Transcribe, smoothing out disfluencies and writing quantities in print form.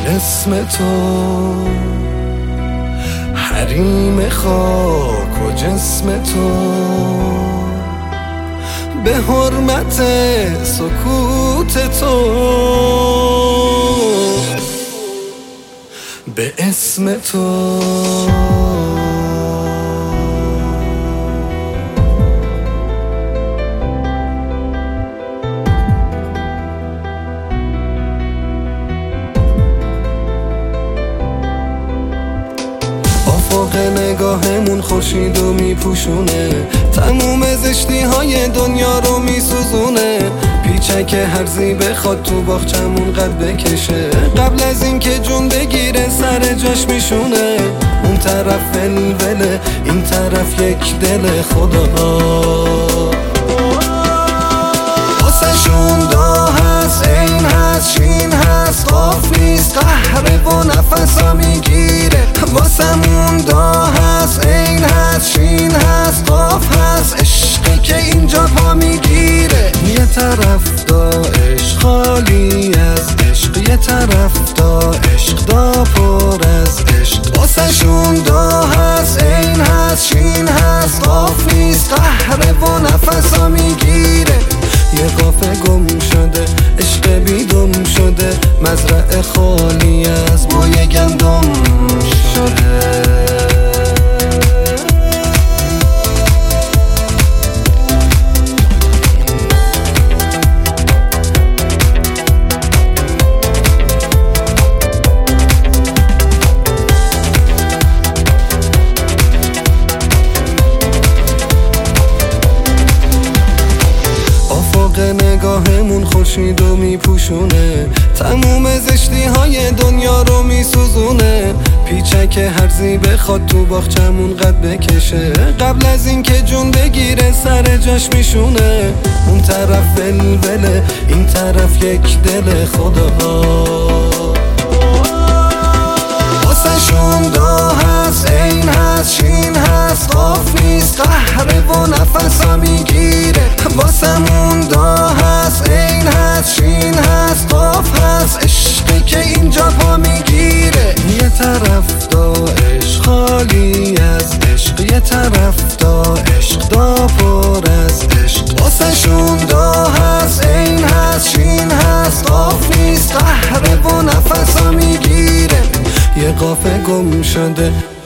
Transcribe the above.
اسم تو، حریم خاک و جسم تو، به حرمت سکوت تو، به اسم تو. افق نگاهمون خورشید و میپوشونه، تموم زشتی های دنیا رو میسوزونه. پیچک هرزی بخواد تو باغچمون قد بکشه، قبل از این که جون بگیره سر جاش میشونه. اون طرف ولوله، این طرف یک دل خدا. واسه‌شون دا هست، عین هست، شین هست، قاف نیست، قهره و نفسا میگیره. واسمون دا هست، عین هست، شین هست، قاف هست، عشقی که اینجا پا میگیره. یه طرف دا عشق خالی از عشق، یه طرف دا عشق دا پر از عشق. واسه‌شون دا هست، عین هست، شین هست، قاف نیست، قهره و نفسا میگیره. یه قافه گم شده، عشق بیدم شده، مزرعه خالی از بوی گندم شده. نگاهمون خورشید و میپوشونه، تموم زشتی های دنیا رو میسوزونه. پیچک هرزی بخواد تو باغچمون قد بکشه، قبل از این که جون بگیره سر جاش میشونه. اون طرف ولوله، این طرف یک دل خدا. واسه‌شون دا هست، عین هست، شین هست، قاف نیست، قهره و نفسا میگیره. واسمون دا هست، عین هست، شین هست، قاف هست، عشقی که اینجا پا میگیره. یه طرف دا عشق خالی از عشق، یه طرف دا عشق دا پر از عشق. واسه‌شون دا هست، عین هست، شین هست، قاف نیست، قهره و نفسا میگیره. یه قافه گم شده،